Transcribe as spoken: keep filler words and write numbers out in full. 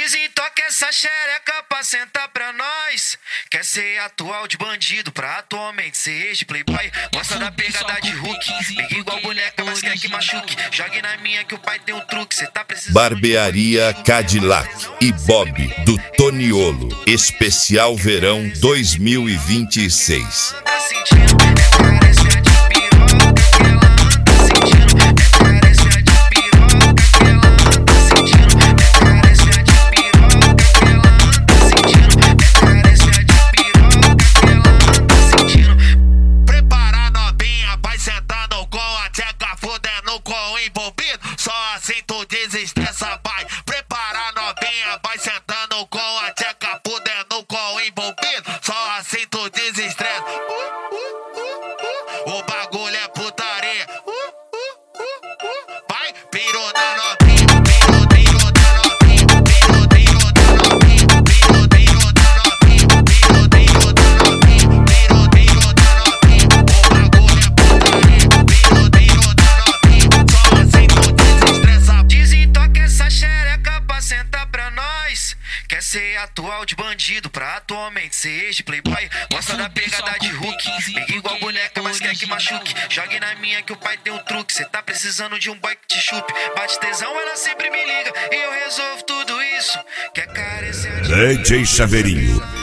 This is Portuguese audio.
Desentoca essa xereca pra sentar pra nós. Quer ser atual de bandido pra atualmente ser ex de playboy. Gosta da pegada de Hulk, pega igual boneca, mas quer que machuque. Jogue na minha que o pai tem um truque. Cê tá precisando. Barbearia Cadillac e Bob do Toniolo. Especial Verão dois mil e vinte e seis. Tá sentindo? É carência de piroca que ela anda sentindo. É carência de piroca que ela anda sentindo. É carência de piroca que ela anda sentindo. É carência de piroca que ela anda sentindo. Prepara novinha, vai sentando com a tcheca, fudendo com o envolvido. Só assim tu desestressa, vai. Prepara novinha, vai sentando com a tcheca, fudendo com o envolvido. Só assim tu desestressa. Uh, uh, uh, uh. O bagulho é putaria. Uh, uh, uh, uh. Vai, pirou na novinha, pirou, pirou na novinha, pirou, pirou na novinha, pirou, pirou na novinha, pirou, pirou na novinha, pirou, pirou na novinha. O bagulho é putaria. Pirou, pirou na novinha. Só assim tu desestressa. Desentoca essa xereca pra sentar pra nós. Quer ser atual de bandido pra atualmente ser ex de playboy. Gosta da pegada de Hulk, pega igual boneca, mas quer que machuque. Jogue na minha que o pai tem um truque. Cê tá precisando de um boy que te chupe. Bate tesão, ela sempre me liga e eu resolvo tudo isso. Quer carecer de D J Chaveirinho.